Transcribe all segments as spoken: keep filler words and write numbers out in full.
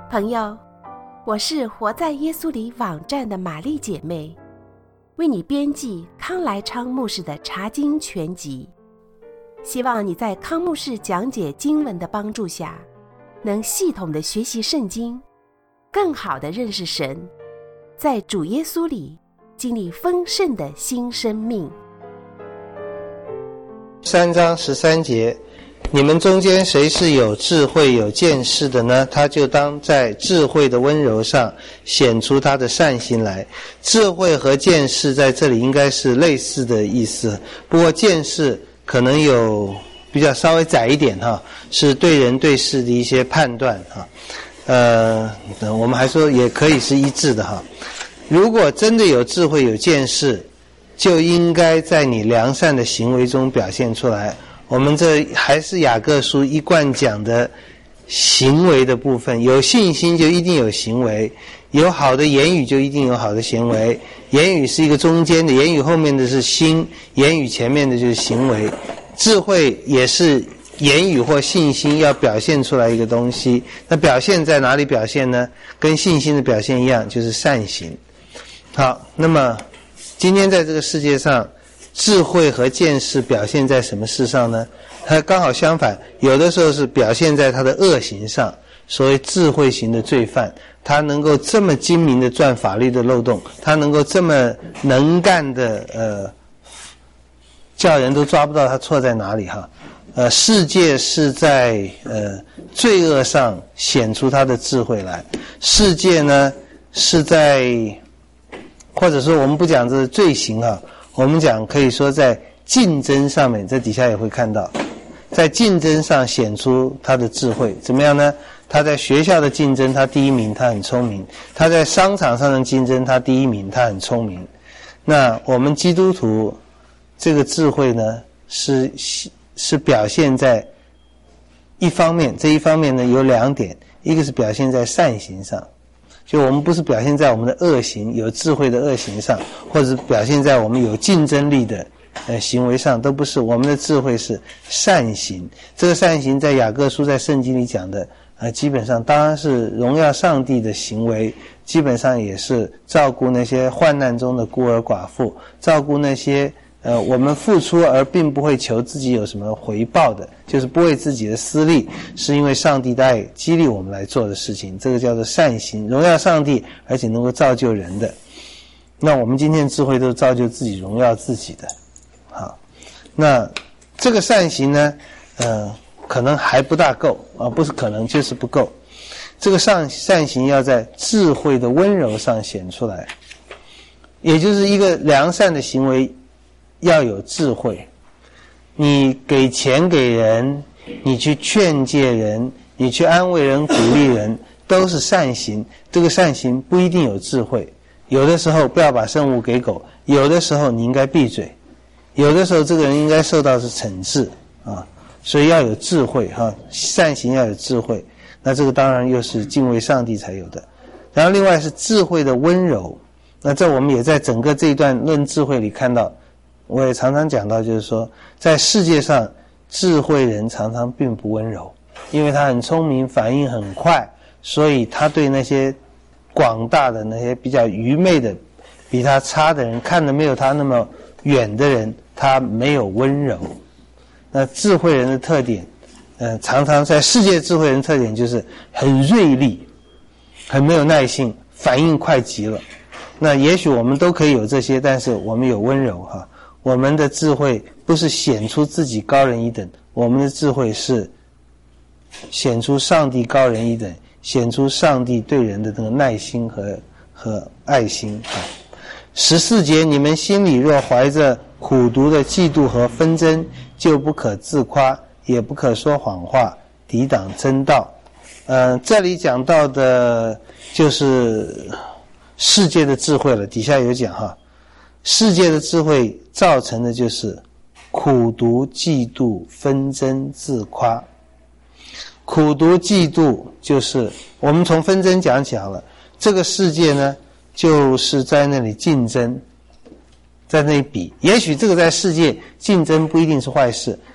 朋友，我是活在耶稣里网站的玛丽姐妹，为你编辑康来昌牧师的查经全集，希望你在康牧师讲解经文的帮助下，能系统的学习圣经，更好的认识神，在主耶稣里经历丰盛的新生命。 三章十三节，你们中间谁是有智慧有见识的呢？他就当在智慧的温柔上显出他的善行来。智慧和见识在这里应该是类似的意思，不过见识可能有比较稍微窄一点哈，是对人对事的一些判断哈。呃，我们还说也可以是一致的哈。如果真的有智慧有见识，就应该在你良善的行为中表现出来。我们这还是雅各书一贯讲的行为的部分，有信心就一定有行为，有好的言语就一定有好的行为。言语是一个中间的，言语后面的是心，言语前面的就是行为。智慧也是言语或信心要表现出来一个东西，那表现在哪里表现呢？跟信心的表现一样，就是善行。好，那么今天在这个世界上，智慧和见识表现在什么事上呢？它刚好相反，有的时候是表现在他的恶行上。所谓智慧型的罪犯，他能够这么精明的钻法律的漏洞，他能够这么能干的呃，叫人都抓不到他错在哪里哈。呃，世界是在呃罪恶上显出他的智慧来，世界呢是在，或者说我们不讲这是罪行啊，我们讲可以说在竞争上面，这底下也会看到，在竞争上显出他的智慧。怎么样呢？他在学校的竞争他第一名，他很聪明；他在商场上的竞争他第一名，他很聪明。那我们基督徒这个智慧呢，是是表现在一方面，这一方面呢有两点，一个是表现在善行上，就我们不是表现在我们的恶行，有智慧的恶行上，或者是表现在我们有竞争力的呃行为上，都不是。我们的智慧是善行，这个善行在雅各书在圣经里讲的呃基本上当然是荣耀上帝的行为，基本上也是照顾那些患难中的孤儿寡妇，照顾那些呃，我们付出而并不会求自己有什么回报的，就是不为自己的私利，是因为上帝的爱激励我们来做的事情，这个叫做善行，荣耀上帝，而且能够造就人的。那我们今天的智慧都是造就自己、荣耀自己的。好，那这个善行呢，呃，可能还不大够啊，不是可能就是不够。这个善善行要在智慧的温柔上显出来，也就是一个良善的行为。要有智慧，你给钱给人，你去劝诫人，你去安慰人鼓励人，都是善行。这个善行不一定有智慧，有的时候不要把圣物给狗，有的时候你应该闭嘴，有的时候这个人应该受到是惩治啊，所以要有智慧哈，善行要有智慧，那这个当然又是敬畏上帝才有的。然后另外是智慧的温柔，那这我们也在整个这一段论智慧里看到，我也常常讲到，就是说在世界上智慧人常常并不温柔，因为他很聪明，反应很快，所以他对那些广大的那些比较愚昧的比他差的人，看得没有他那么远的人，他没有温柔。那智慧人的特点呃，常常在世界智慧人的特点就是很锐利，很没有耐性，反应快极了。那也许我们都可以有这些，但是我们有温柔哈。我们的智慧不是显出自己高人一等，我们的智慧是显出上帝高人一等，显出上帝对人的这个耐心和和爱心。十四节，你们心里若怀着苦毒的嫉妒和纷争，就不可自夸，也不可说谎话，抵挡真道。呃，这里讲到的就是世界的智慧了，底下有讲哈。世界的智慧造成的就是苦毒、嫉妒、纷争、自夸。苦毒、嫉妒就是我们从纷争讲起好了。这个世界呢，就是在那里竞争，在那里比。也许这个在世界竞争不一定是坏事，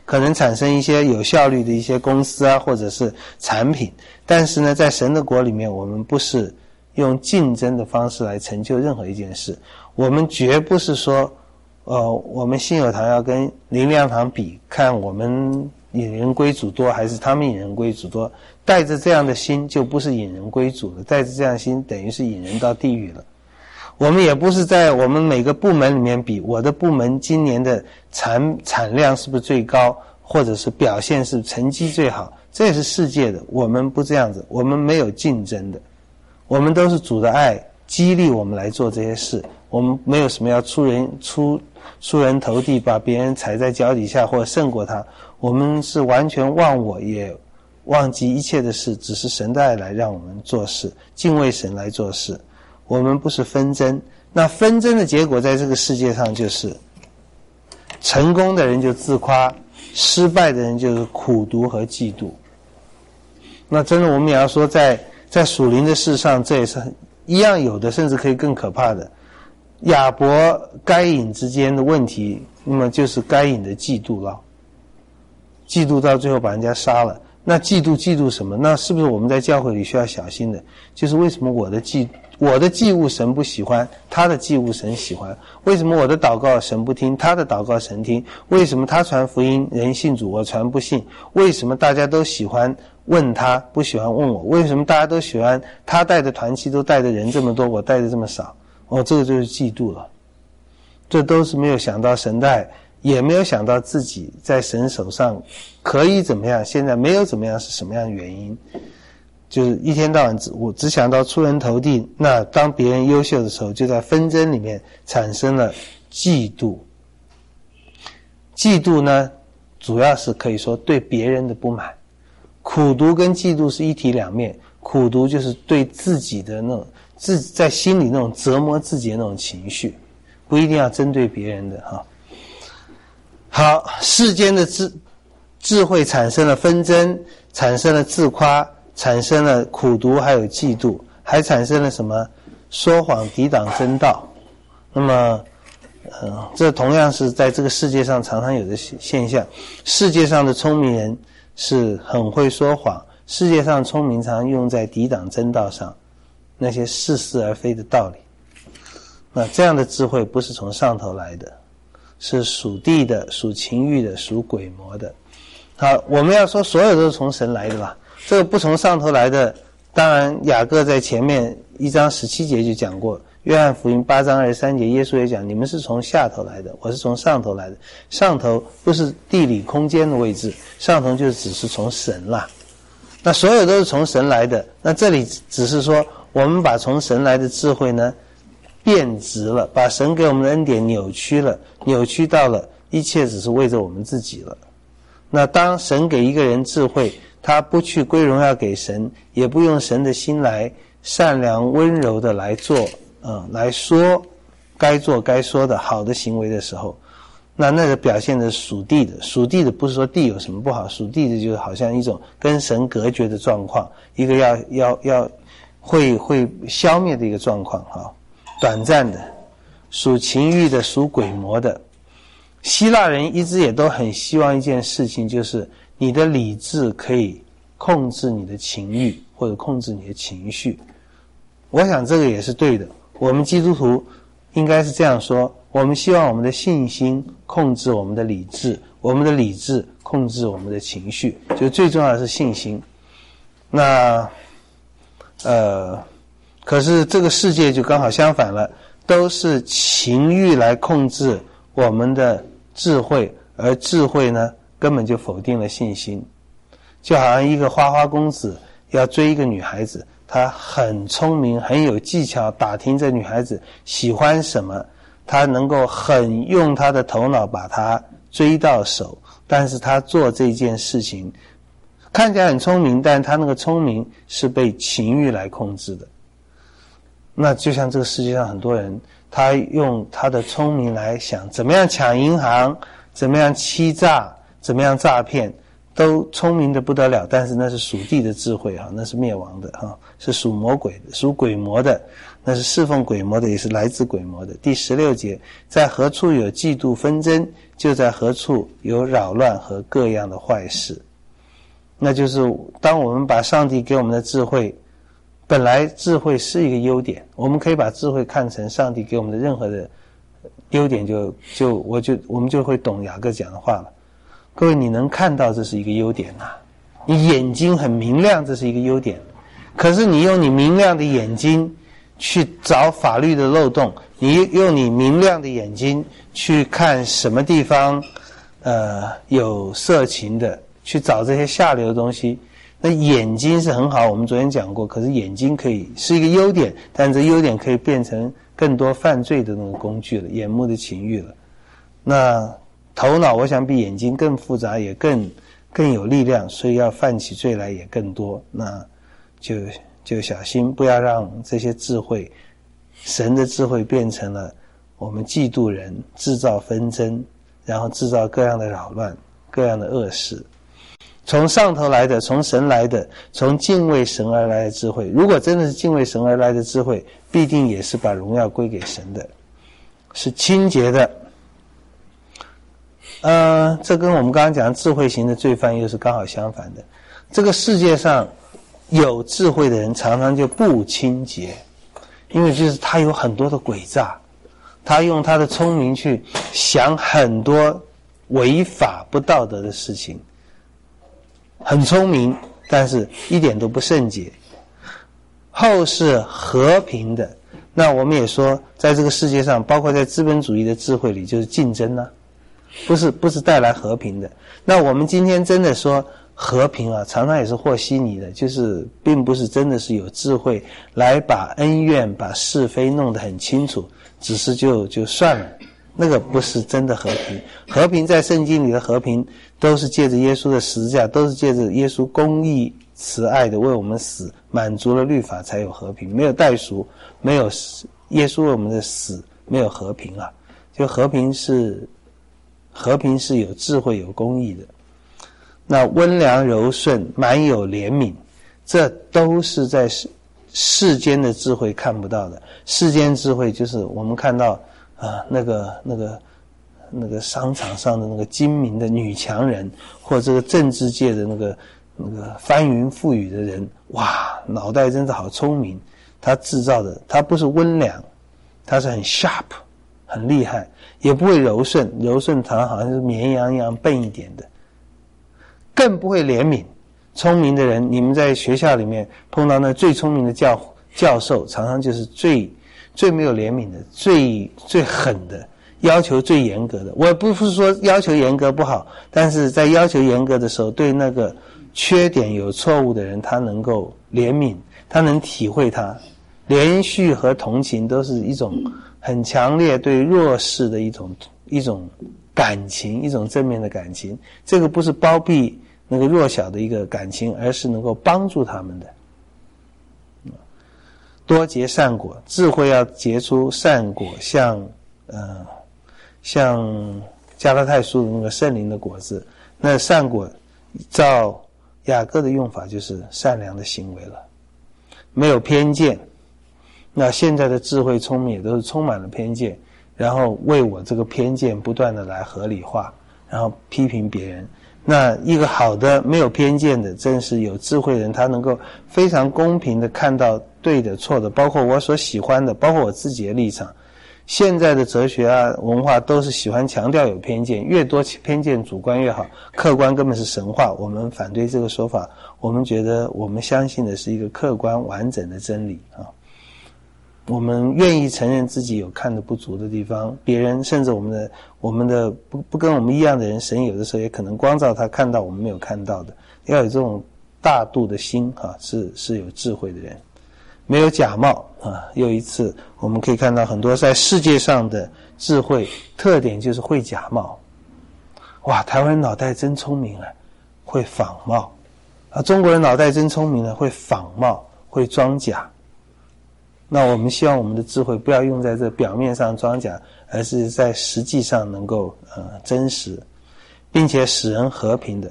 可能产生一些有效率的一些公司啊，或者是产品。但是呢，在神的国里面，我们不是用竞争的方式来成就任何一件事。我们绝不是说呃，我们信友堂要跟灵粮堂比，看我们引人归主多还是他们引人归主多。带着这样的心就不是引人归主了，带着这样的心等于是引人到地狱了。我们也不是在我们每个部门里面比，我的部门今年的产产量是不是最高，或者是表现是成绩最好，这也是世界的。我们不这样子，我们没有竞争的，我们都是主的爱激励我们来做这些事。我们没有什么要出人出出人头地，把别人踩在脚底下或者胜过他。我们是完全忘我，也忘记一切的事，只是神的爱来让我们做事，敬畏神来做事。我们不是纷争，那纷争的结果在这个世界上就是成功的人就自夸，失败的人就是苦毒和嫉妒。那真的我们也要说在在属灵的事上，这也是一样有的，甚至可以更可怕的。亚伯该隐之间的问题，那么就是该隐的嫉妒了，嫉妒到最后把人家杀了。那嫉妒嫉妒什么？那是不是我们在教会里需要小心的？就是为什么我的祭我的祭物神不喜欢，他的祭物神喜欢？为什么我的祷告神不听，他的祷告神听？为什么他传福音人信主，我传不信？为什么大家都喜欢问他，不喜欢问我？为什么大家都喜欢他带的团契都带的人这么多，我带的这么少？哦，这个就是嫉妒了。这都是没有想到神的爱，也没有想到自己在神手上可以怎么样，现在没有怎么样是什么样的原因。就是一天到晚只我只想到出人头地，那当别人优秀的时候，就在纷争里面产生了嫉妒。嫉妒呢，主要是可以说对别人的不满。苦毒跟嫉妒是一体两面，苦毒就是对自己的那种自在心里那种折磨自己的那种情绪，不一定要针对别人的哈。好，世间的智智慧产生了纷争，产生了自夸，产生了苦毒，还有嫉妒，还产生了什么？说谎抵挡真道。那么呃，这同样是在这个世界上常常有的现象。世界上的聪明人是很会说谎，世界上聪明常用在抵挡真道上，那些似是而非的道理。那这样的智慧不是从上头来的，是属地的，属情欲的，属鬼魔的。好，我们要说所有都是从神来的吧，这个不从上头来的，当然雅各在前面一章十七节就讲过，约翰福音八章二十三节耶稣也讲，你们是从下头来的，我是从上头来的。上头不是地理空间的位置，上头就只是从神啦。那所有都是从神来的，那这里只是说我们把从神来的智慧呢变质了，把神给我们的恩典扭曲了，扭曲到了一切只是为着我们自己了。那当神给一个人智慧，他不去归荣耀给神，也不用神的心来善良温柔的来做嗯，来说该做该说的好的行为的时候，那那个表现的属地的，属地的不是说地有什么不好，属地的就是好像一种跟神隔绝的状况，一个要要要会会消灭的一个状况哈，短暂的，属情欲的，属鬼魔的。希腊人一直也都很希望一件事情，就是你的理智可以控制你的情欲，或者控制你的情绪。我想这个也是对的，我们基督徒应该是这样说，我们希望我们的信心控制我们的理智，我们的理智控制我们的情绪，就最重要的是信心。那呃，可是这个世界就刚好相反了，都是情欲来控制我们的智慧，而智慧呢根本就否定了信心。就好像一个花花公子要追一个女孩子，他很聪明很有技巧，打听这女孩子喜欢什么，他能够很用他的头脑把她追到手，但是他做这件事情看起来很聪明，但他那个聪明是被情欲来控制的。那就像这个世界上很多人，他用他的聪明来想怎么样抢银行，怎么样欺诈，怎么样诈骗， 都聪明的不得了，但是那是属地的智慧啊，那是灭亡的啊，是属魔鬼的，属鬼魔的，那是侍奉鬼魔的，也是来自鬼魔的。第十六节，在何处有嫉妒纷争，就在何处有扰乱和各样的坏事。那就是当我们把上帝给我们的智慧，本来智慧是一个优点，我们可以把智慧看成上帝给我们的任何的优点，就就我就我们就会懂雅各讲的话了。各位，你能看到这是一个优点啊，你眼睛很明亮，这是一个优点。可是你用你明亮的眼睛去找法律的漏洞，你用你明亮的眼睛去看什么地方呃有色情的，去找这些下流的东西。那眼睛是很好，我们昨天讲过，可是眼睛可以是一个优点，但这优点可以变成更多犯罪的那个工具了，眼目的情欲了。那头脑我想比眼睛更复杂，也更更有力量，所以要犯起罪来也更多。那就就小心不要让这些智慧，神的智慧变成了我们嫉妒人，制造纷争，然后制造各样的扰乱，各样的恶事。从上头来的，从神来的，从敬畏神而来的智慧，如果真的是敬畏神而来的智慧，必定也是把荣耀归给神的，是清洁的。呃，这跟我们刚刚讲智慧型的罪犯又是刚好相反的。这个世界上有智慧的人常常就不清洁，因为就是他有很多的诡诈，他用他的聪明去想很多违法不道德的事情，很聪明，但是一点都不圣洁。后是和平的，那我们也说在这个世界上，包括在资本主义的智慧里，就是竞争啊，不是不是带来和平的。那我们今天真的说和平啊，常常也是和稀泥的，就是并不是真的是有智慧来把恩怨把是非弄得很清楚，只是就就算了，那个不是真的和平。和平在圣经里的和平都是借着耶稣的十字架，都是借着耶稣公义慈爱的为我们死，满足了律法才有和平。没有代赎，没有耶稣为我们的死，没有和平啊。就和平是和平是有智慧有公义的。那温良柔顺，满有怜悯，这都是在世世间的智慧看不到的。世间智慧就是我们看到啊，那个那个那个商场上的那个精明的女强人，或这个政治界的那个那个翻云覆雨的人，哇，脑袋真的好聪明。他制造的，他不是温良，他是很 sharp， 很厉害，也不会柔顺，柔顺常常好像是绵羊一样笨一点的。更不会怜悯。聪明的人，你们在学校里面碰到那最聪明的教教授，常常就是最最没有怜悯的，最最狠的，要求最严格的。我不是说要求严格不好，但是在要求严格的时候，对那个缺点有错误的人，他能够怜悯，他能体会他。怜恤和同情都是一种很强烈对弱势的一种一种感情，一种正面的感情。这个不是包庇那个弱小的一个感情，而是能够帮助他们的。多结善果，智慧要结出善果，像呃像加拉太书的那个圣灵的果子。那善果照雅各的用法就是善良的行为了，没有偏见。那现在的智慧聪明也都是充满了偏见，然后为我这个偏见不断的来合理化，然后批评别人。那一个好的没有偏见的，真是有智慧的人，他能够非常公平的看到对的错的，包括我所喜欢的，包括我自己的立场。现在的哲学啊文化都是喜欢强调有偏见，越多偏见主观越好，客观根本是神话。我们反对这个说法，我们觉得我们相信的是一个客观完整的真理啊。我们愿意承认自己有看得不足的地方，别人甚至我们的我们的不不跟我们一样的人，神有的时候也可能光照他看到我们没有看到的。要有这种大度的心啊，是是有智慧的人，没有假冒啊。又一次我们可以看到很多在世界上的智慧特点就是会假冒。哇，台湾人脑袋真聪明啊，会仿冒啊；中国人脑袋真聪明了，会仿冒，会装假。那我们希望我们的智慧不要用在这表面上装假，而是在实际上能够呃真实，并且使人和平的。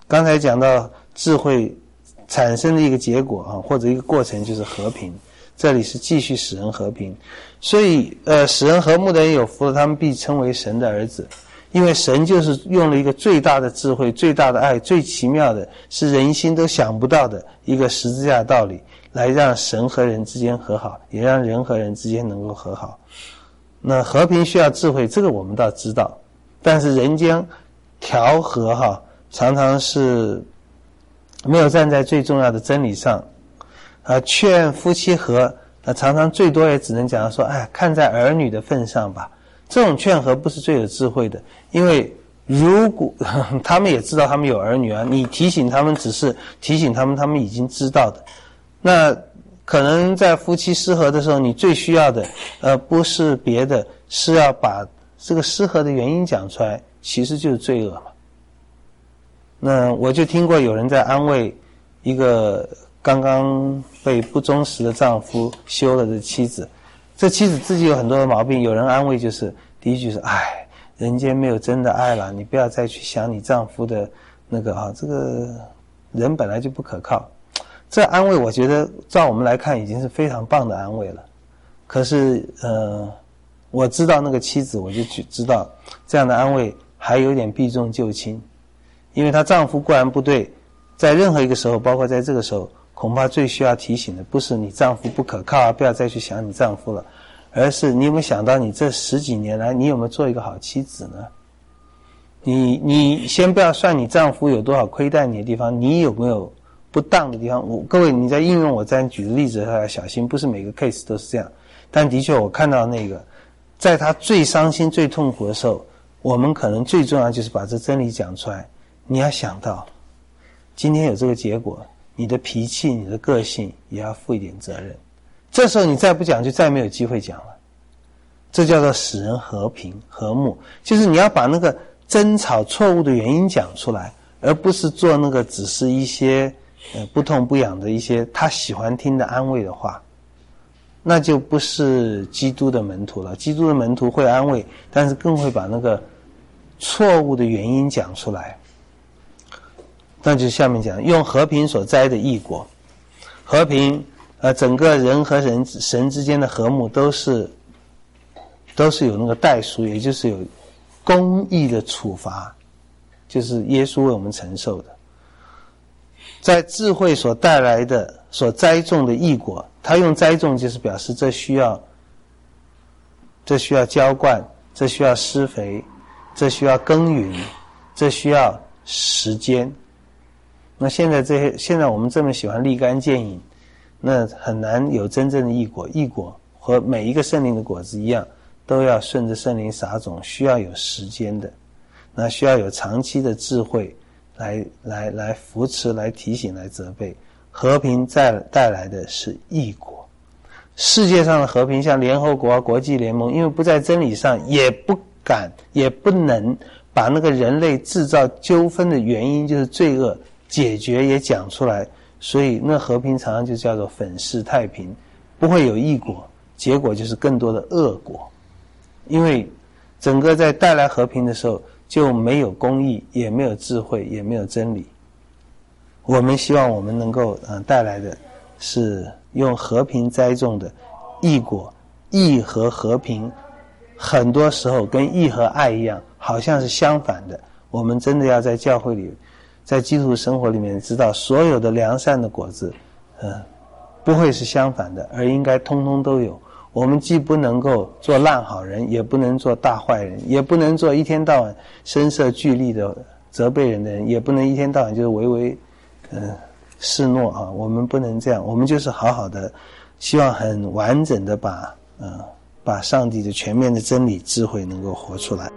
刚才讲到智慧产生的一个结果啊，或者一个过程就是和平，这里是继续使人和平。所以呃，使人和睦的人有福了，他们必称为神的儿子。因为神就是用了一个最大的智慧、最大的爱、最奇妙的，是人心都想不到的一个十字架的道理，来让神和人之间和好，也让人和人之间能够和好。那和平需要智慧，这个我们倒知道，但是人间调和哈，常常是没有站在最重要的真理上啊。劝夫妻和啊，常常最多也只能讲说，哎，看在儿女的份上吧。这种劝和不是最有智慧的，因为如果他们也知道他们有儿女啊，你提醒他们只是提醒他们他们已经知道的。那可能在夫妻失和的时候，你最需要的呃不是别的，是要把这个失和的原因讲出来，其实就是罪恶嘛。那我就听过有人在安慰一个刚刚被不忠实的丈夫休了的妻子，这妻子自己有很多的毛病，有人安慰就是第一句是，哎，人间没有真的爱了，你不要再去想你丈夫的那个啊，这个人本来就不可靠。这安慰我觉得照我们来看已经是非常棒的安慰了。可是呃，我知道那个妻子，我就知道这样的安慰还有点避重就轻，因为她丈夫固然不对，在任何一个时候，包括在这个时候，恐怕最需要提醒的不是你丈夫不可靠啊，不要再去想你丈夫了，而是你有没有想到你这十几年来你有没有做一个好妻子呢？你你先不要算你丈夫有多少亏待你的地方，你有没有不当的地方？我各位你在应用我这样举的例子要小心，不是每个 case 都是这样，但的确我看到那个在他最伤心最痛苦的时候，我们可能最重要就是把这真理讲出来。你要想到今天有这个结果，你的脾气你的个性也要负一点责任，这时候你再不讲就再没有机会讲了。这叫做使人和平和睦，就是你要把那个争吵错误的原因讲出来，而不是做那个只是一些呃不痛不痒的一些他喜欢听的安慰的话，那就不是基督的门徒了。基督的门徒会安慰，但是更会把那个错误的原因讲出来。那就下面讲用和平所栽的义果。和平呃，整个人和人神之间的和睦都是都是有那个代赎，也就是有公义的处罚，就是耶稣为我们承受的。在智慧所带来的所栽种的义果，他用栽种就是表示这需要这需要浇灌，这需要施肥，这需要耕耘，这需要时间。那现在这些现在我们这么喜欢立竿见影，那很难有真正的义果。义果和每一个圣灵的果子一样，都要顺着圣灵撒种，需要有时间的，那需要有长期的智慧来来来扶持，来提醒，来责备。和平再带来的是义果。世界上的和平，像联合国啊、国际联盟，因为不在真理上，也不敢也不能把那个人类制造纠纷的原因就是罪恶解决也讲出来，所以那和平常常就叫做粉饰太平，不会有义果，结果就是更多的恶果。因为整个在带来和平的时候就没有公义，也没有智慧，也没有真理。我们希望我们能够呃带来的是用和平栽种的义果。义和和平很多时候跟义和爱一样，好像是相反的。我们真的要在教会里，在基督徒生活里面知道，所有的良善的果子呃不会是相反的，而应该通通都有。我们既不能够做烂好人，也不能做大坏人，也不能做一天到晚声色俱厉的责备人的人，也不能一天到晚就是唯唯呃示诺啊。我们不能这样，我们就是好好的，希望很完整的把呃把上帝的全面的真理智慧能够活出来。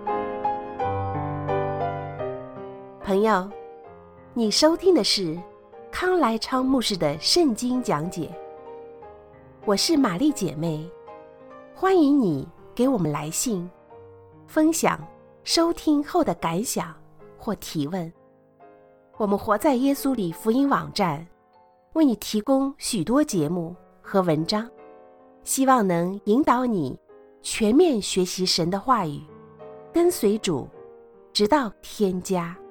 朋友，你收听的是康来昌牧师的圣经讲解，我是玛丽姐妹，欢迎你给我们来信，分享收听后的感想或提问。我们活在耶稣里福音网站为你提供许多节目和文章，希望能引导你全面学习神的话语，跟随主，直到天家。